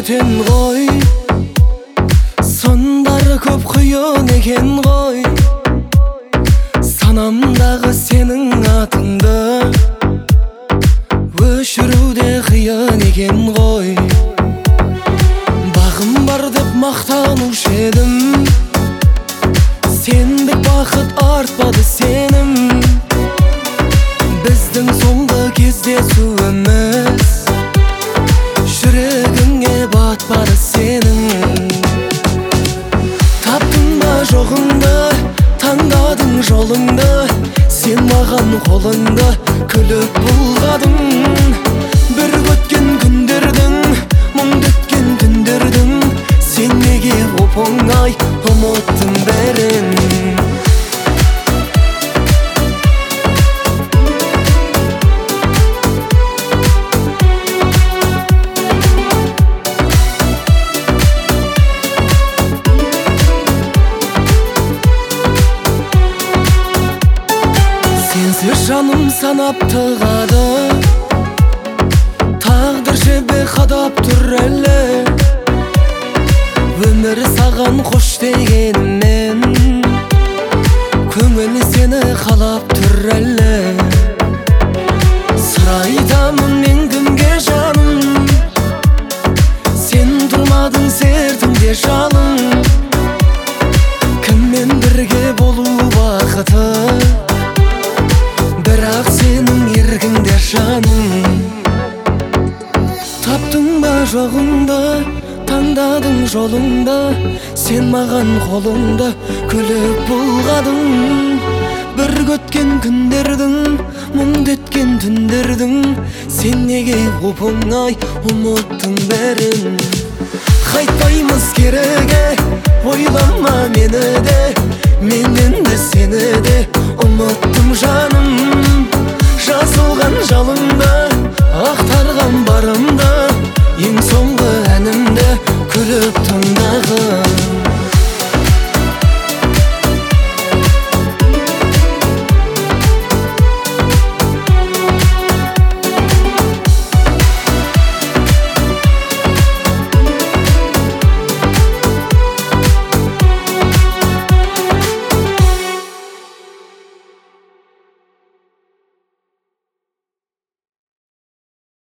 өтен ғой, сондары көп қиын екен ғой. Санамдағы сенің атыңды өшіруде қиын екен ғой. Бағым бар деп мақтанушы едім, сендік бақыт артпады сенім. Біздің соңғы кездесуіміз жүрегіңе батпады сенің. Таптың ба жоғыңды, таңдадың жолыңды, сен маған қолыңды күліп бұлғадың. Бір өткен күндердің, мұңды өткен түндердің, сен неге оп-оңай ұмыттың бәрін? Сенсіз жаным санап тығады, тағдыр жебе қадап тұр әлі. Өмір саған қош дегенмен, көңіл сені қалап тұр әлі. Сыр айтамын мен кімге жаным, сен тұрмадың сертімде жалын. Кіммен бірге болу бақыты, бірақ сенің еркіңде жаным. Таптың ба жоғыңды, таңдадың жолыңды, сен маған қолыңды күліп бұлғадың. Бір өткен күндердің, мұңды өткен түндердің, сен неге оп-оңай ұмыттың бәрін? Қайтпаймыз кереге, ойлама мені де, мен енді сені де ұмыттым жаным.